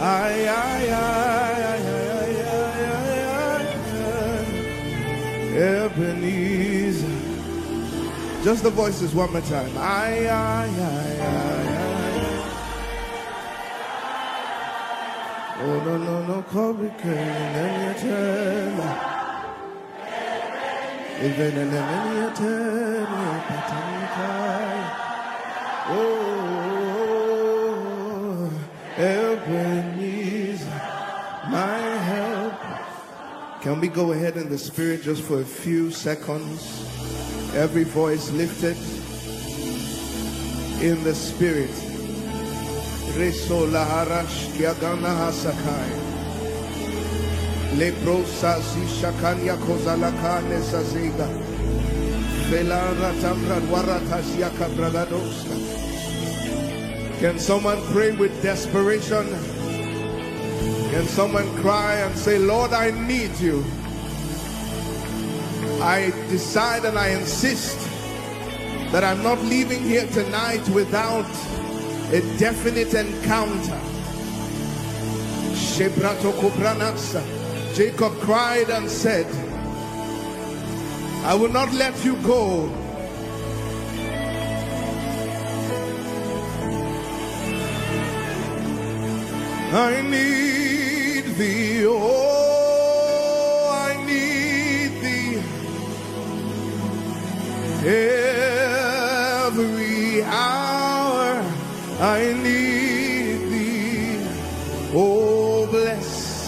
Ay, ay, ay, ay, ay, ay, ay, Ebenezer. Just the voices one more time. Ay, ay, ay, ay, ay. Oh, no, no, no, oh, Ebenezer, my help. Can we go ahead in the spirit just for a few seconds? Every voice lifted in the spirit. Reso laharash kiagana hasakai. Leprosa zishakanya kozalakane saziga. Velara tamran waratas yakabragadoska. Can someone pray with desperation? Can someone cry and say, Lord, I need you. I decide and I insist that I'm not leaving here tonight without a definite encounter. Jacob cried and said, I will not let you go. I need thee, oh, I need thee every hour. I need thee, oh, bless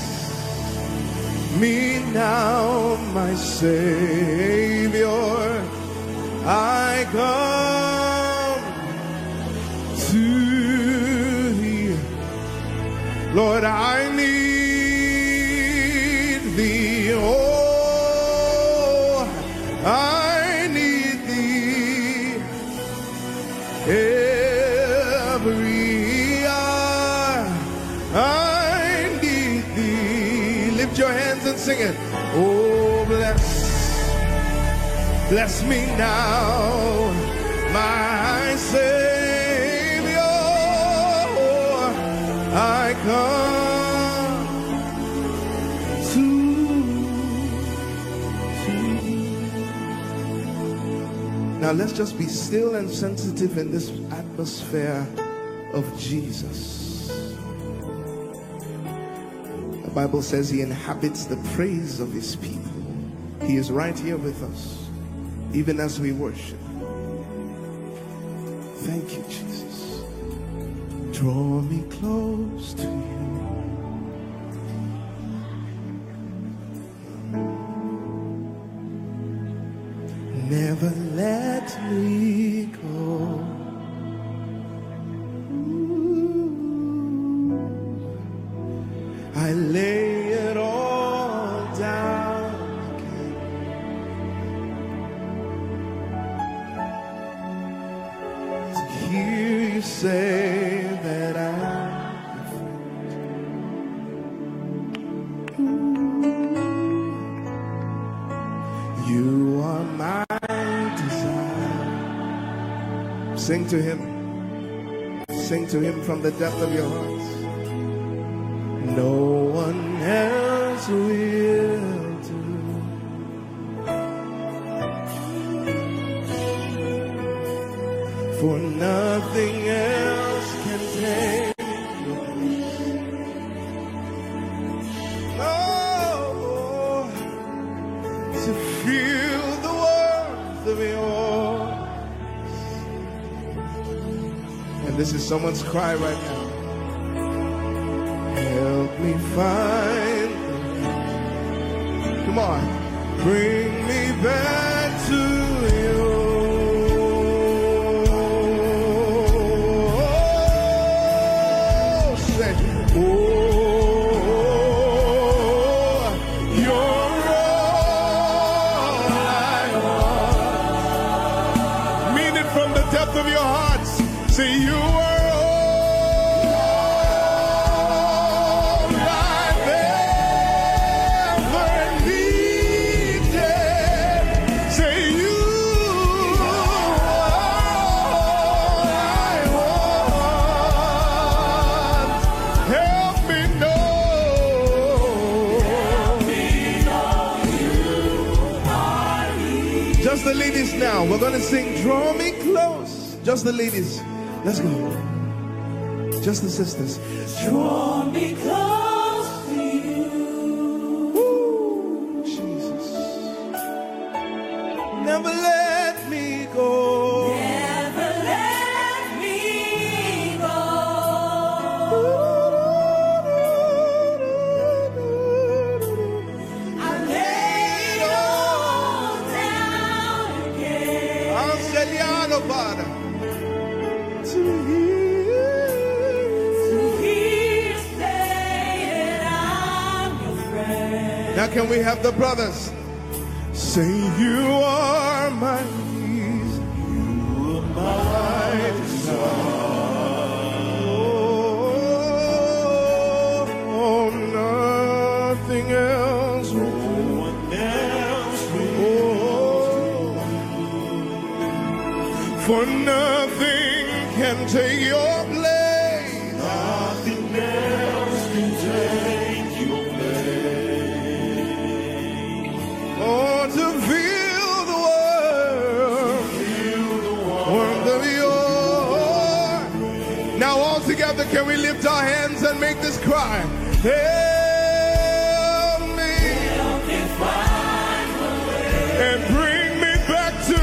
me now, my Savior. I come to thee, Lord, I need thee, oh, I need thee every hour. I need thee. Lift your hands and sing it. Oh, bless me now, my Savior. I come to now let's just be still and sensitive in this atmosphere of Jesus. The Bible says he inhabits the praise of his people. He is right here with us, even as we worship. Thank you, Jesus. Draw me close to you. Never let me go. I lay it all down again. To hear you say that I'm you are my desire. Sing to him. Sing to him from the depth of your hearts. No one else will do. For nothing else can take your place. Oh, to feel the warmth of yours. And this is someone's cry right now. Help me find. Come on. Bring me back to you. Oh, say, oh, you're all I want. Mean it from the depth of your hearts. Say, you are. Help the ladies now. We're going to sing Draw Me Close. Just the ladies. Let's go. Just the sisters. Draw me close to you. Woo, Jesus. Never let me go. Never let me go. I lay it all down again. I'll send you out of Father. To Hear say that I'm your friend. Now can we have the brothers say you are my peace, you are my desire. Oh, nothing else will do. For nothing can take your place. Nothing else can take your place. Oh, to feel the warmth of your. Now all together, can we lift our hands and make this cry? Help me and bring me back to you.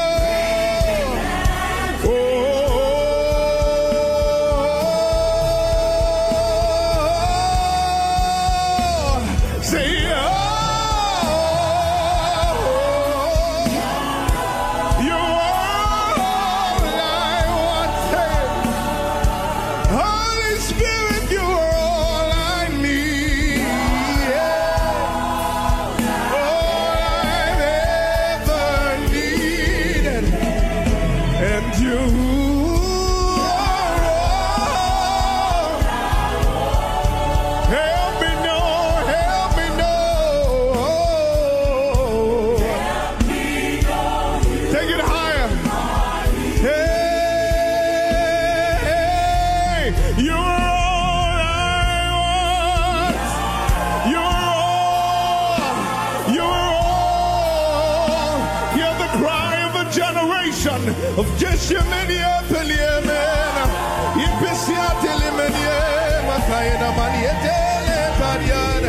Of Jeshemania Peliamen, Ipesia Telemania, Makayana Manietele Padiana.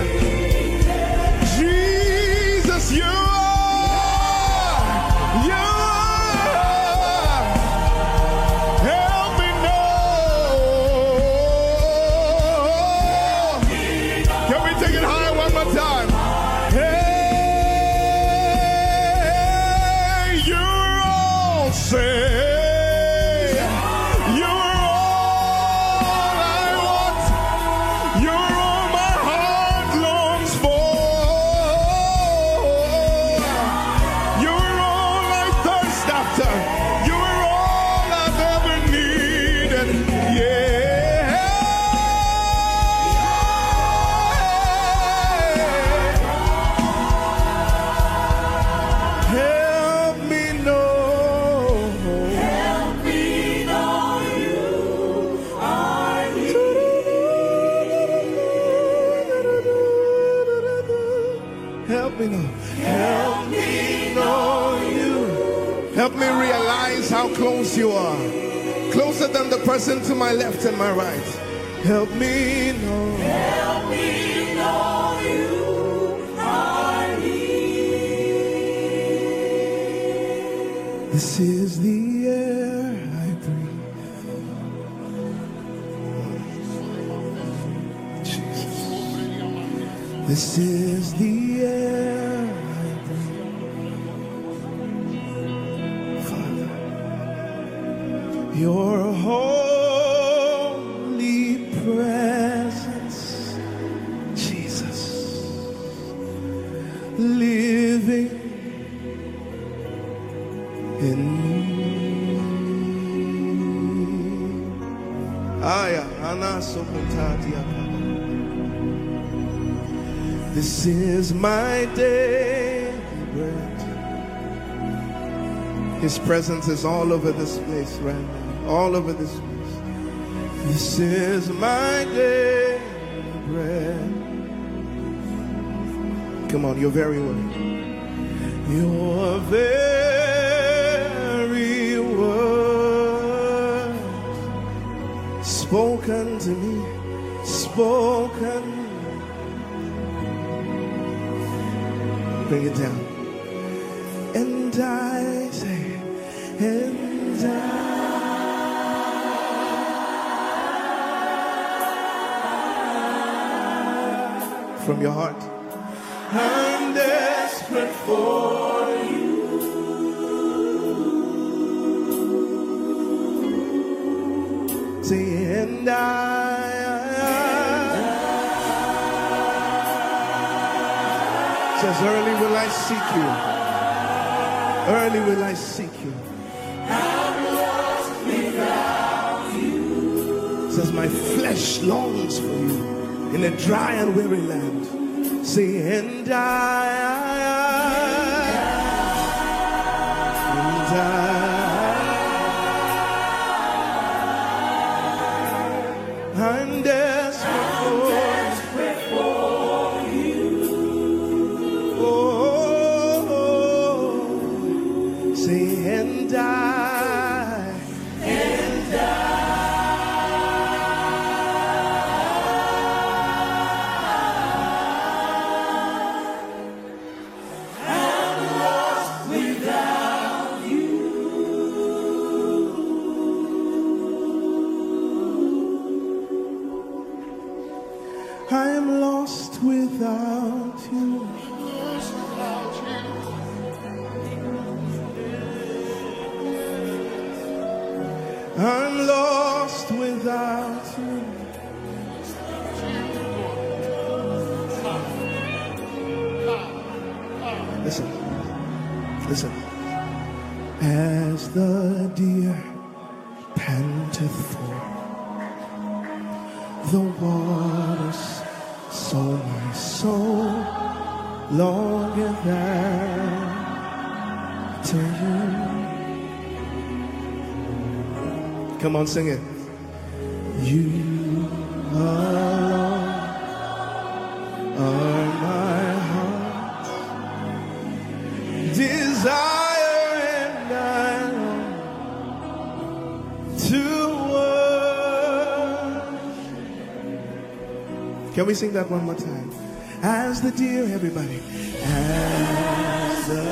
Jesus, you are. Help me know. Can we take it high one more time? Hey, you're all saved. Help me realize how close you are. Closer than the person to my left and my right. Help me know. Help me know you are near. This is the air I breathe. Jesus. This is the air. Your holy presence, Jesus, living in me. Aya, this is my daily bread. His presence is all over this place right now. All over this place. This is my daily bread. Come on, your very word. Your very spoken to me, spoken. Bring it down. And I say, and I, from your heart, I'm desperate for you. Say, and says, early will I seek you. Early will I seek you. I'm lost without you. Says, my flesh longs for you in a dry and weary land. Say, and I'm desperate for you. Oh, say, and I. I am lost without you. I'm lost without you. Listen, listen. As the deer panteth for the waters, so my soul longeth after you. Come on, sing it. You alone are my heart's desire, and I long to worship. Can we sing that one more time? As the deer, everybody. As the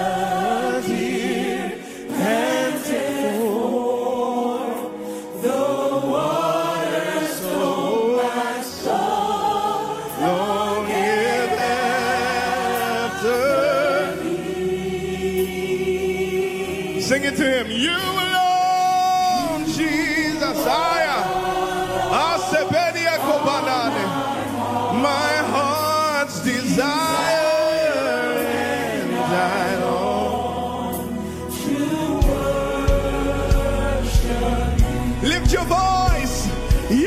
deer panted for the water, so my soul longeth after thee. Sing it to him. You alone, Jesus. My heart's desire, and I long to worship you. Lift your voice. You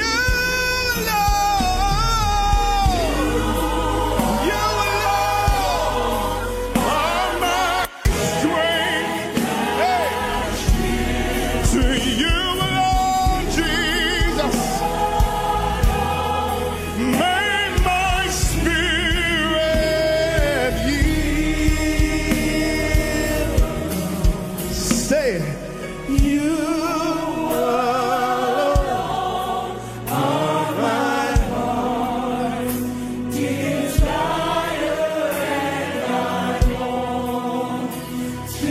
alone are my strength. Hey. To you alone, Jesus. You alone are my heart's desire, and I long to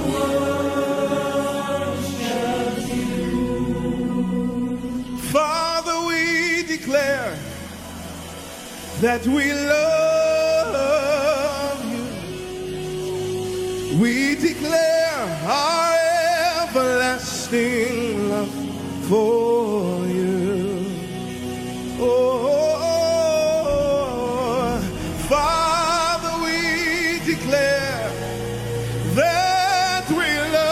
worship you. Father, we declare that we love you. We declare our everlasting love for you. Oh, Father, we declare that we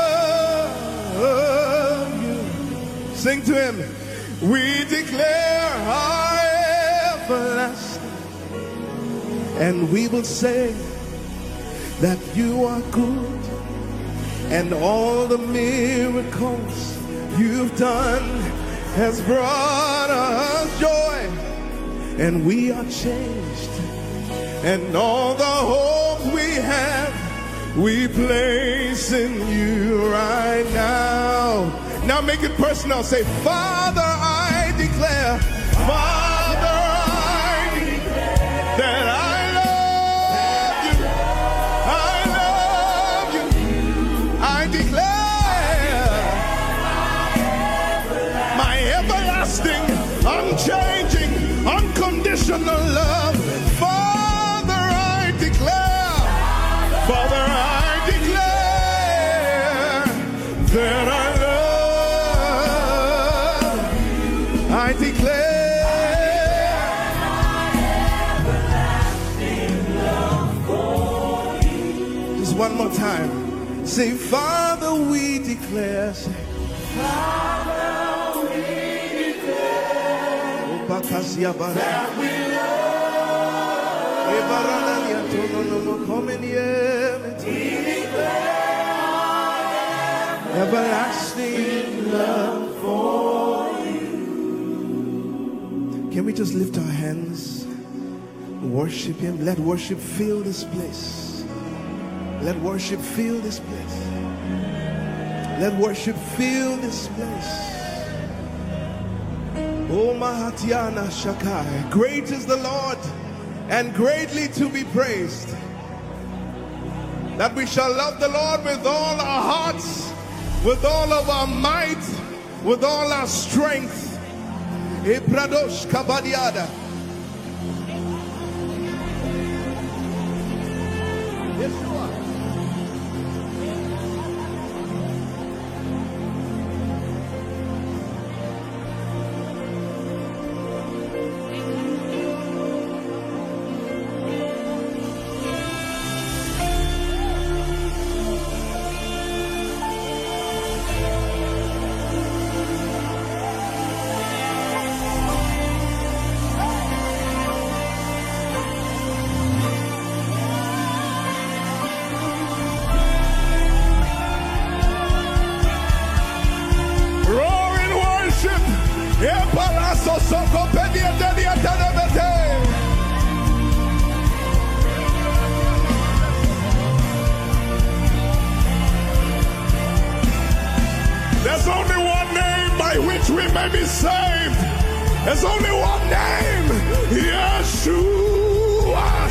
love you. Sing to him. We declare our everlasting, and we will say that you are good, and all the miracles you've done has brought us joy, and we are changed, and all the hope we have we place in you right now. Now make it personal. Say, Father, I unconditional love. Father, I declare, Father, I declare that I love. I declare one more time. Say, Father, we declare. Say, Father, we declare that we love. We declare everlasting love for you. Can we just lift our hands, worship Him? Let worship fill this place. Let worship fill this place. Let worship fill this place. Oh, Mahatiana Shakai. Great is the Lord and greatly to be praised. That we shall love the Lord with all our hearts, with all of our might, with all our strength. Epradosh Kabadiada. Yeshua. There's only one name by which we may be saved. There's only one name, Yeshua.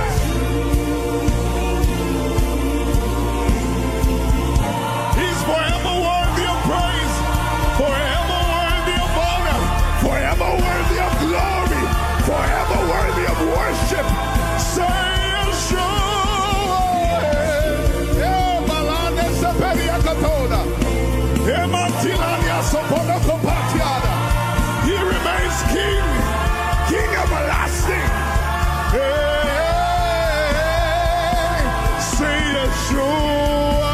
He's forever worthy of praise, forever worthy of honor, forever worthy of glory, forever worthy of worship. Say Yeshua. He remains King, King everlasting. Hey, say Yeshua.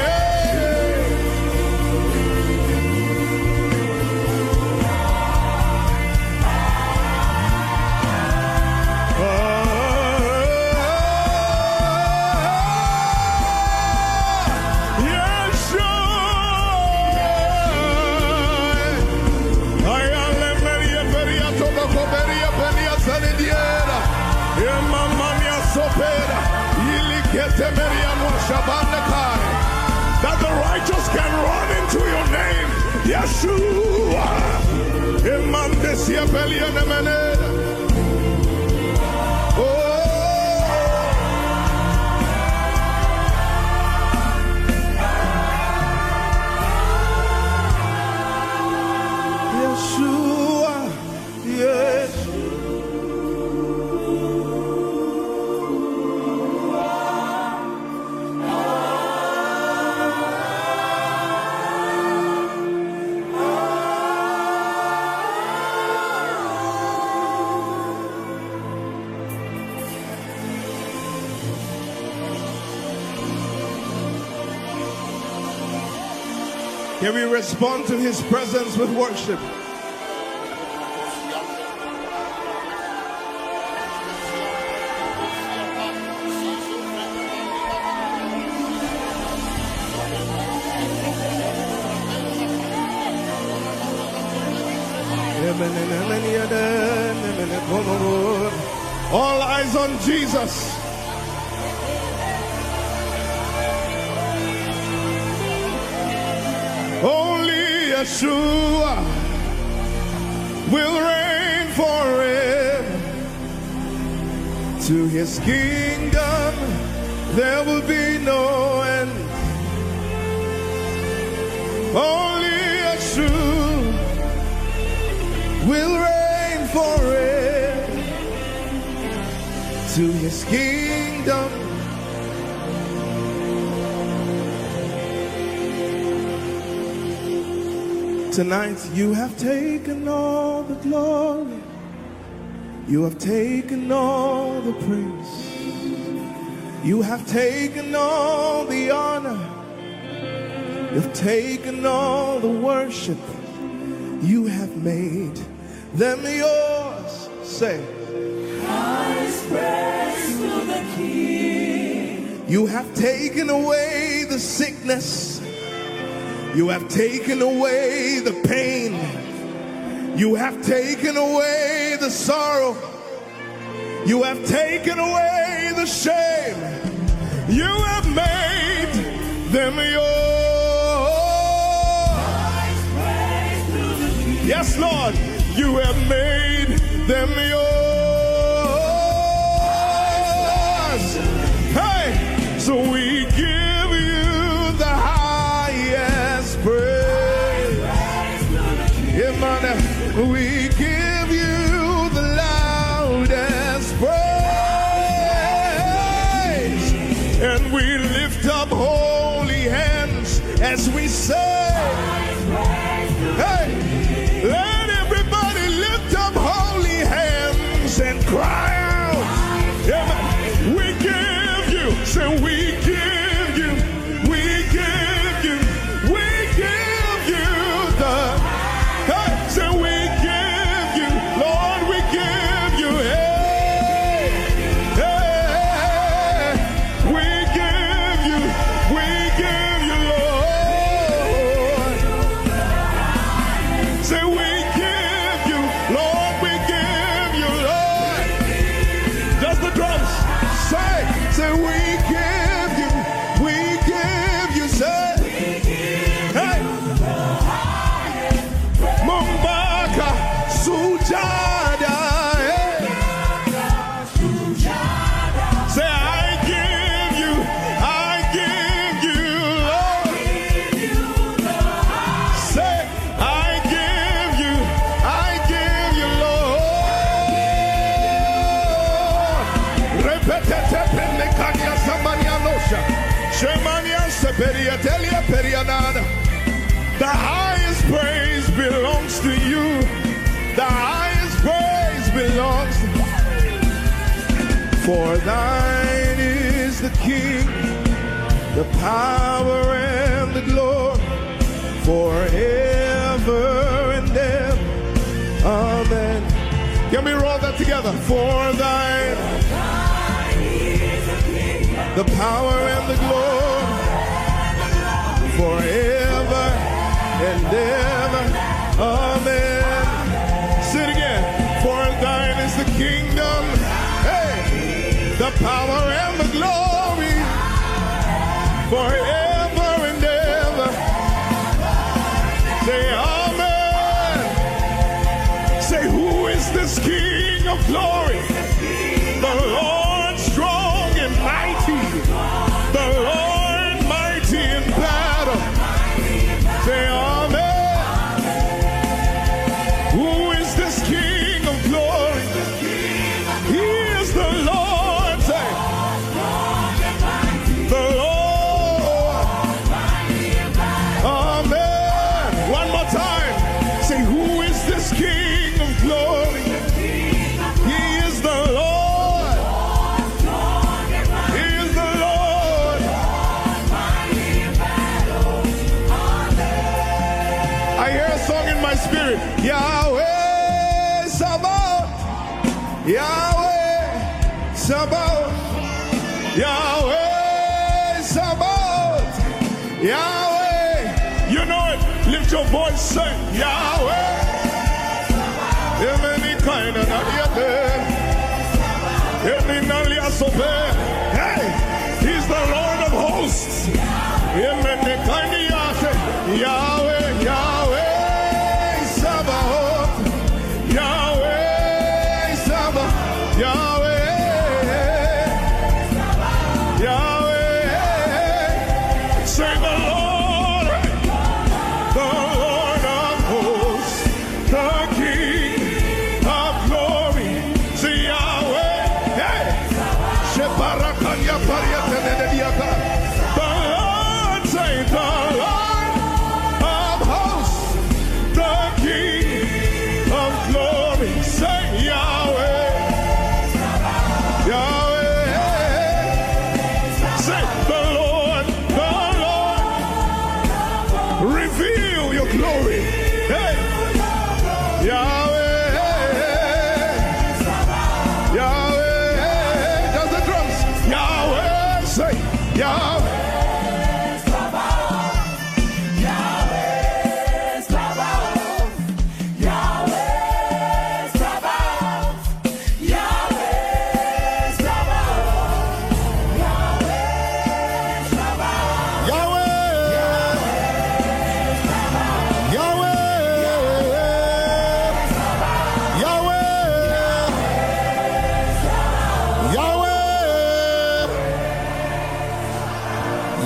That the righteous can run into your name, Yeshua. Yeshua, yes. Can we respond to His presence with worship? All eyes on Jesus. Only Yeshua will reign forever. To His kingdom there will be no end. Only Yeshua will reign forever. to his kingdom. Tonight you have taken all the glory. You have taken all the praise. You have taken all the honor. You've taken all the worship. You have made them yours. Say, highest praise to the King. you have taken away the sickness. You have taken away the pain. You have taken away the sorrow. You have taken away the shame. You have made them yours. Yes, Lord, you have made them yours. Hey, so we give you the highest praise. Yeah, man, we give you the loudest praise. And we lift up holy hands as we say, hey, let everybody lift up holy hands and cry out. Yeah, man, we give you, say we give you, we give you, we give you the, hey, say we give you, Lord, we give you, hey, hey, we give you, Lord. Say we give you, Lord, we give you, Lord. Just the drums. Say we give you, say. Hey. Mumbaka Sujada. Hey. Say I give you, Lord. Say I give you, Lord. Repetete penekanya samanianosha. Shemania seperia telia perianada. The highest praise belongs to you. The highest praise belongs to you. For thine is the King, the power and the glory, forever and ever. Amen. Can we roll that together? For thine the power and the glory, forever and ever. Amen. Say it again. For thine is the kingdom, hey, the power and the glory, forever and ever. Say amen. Say, who is this King of glory? The Lord strong and mighty, the Lord mighty in battle. Say amen. Who is this King of glory? He is the Lord. Say, the Lord. Amen. One more time. Say, who is this King of glory? He is the Lord. He is the Lord. I hear a song in my spirit. Yahweh Sabaoth. Yahweh Sabaoth. Yahweh Sabaoth. Yahweh. You know it. Lift your voice. Say Yahweh. Any kind of hey, he's the Lord of hosts. Yahweh, Yahweh, Sabaoth. Yahweh, Sabaoth. Yahweh, Yahweh. Say the Lord of hosts, the King of glory. Say Yahweh, hey.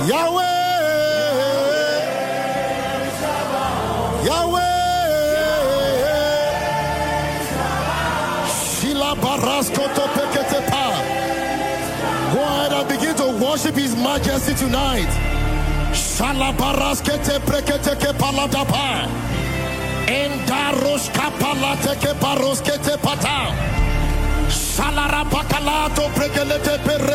Yahweh. Yahweh. Shila Barasko Topeketepa. Go ahead and begin to worship His Majesty tonight. Shala Baraskete Preketeke Paladapa. Endaros Kapalateke Baroskete Pata. Salara Bakalato Prekelete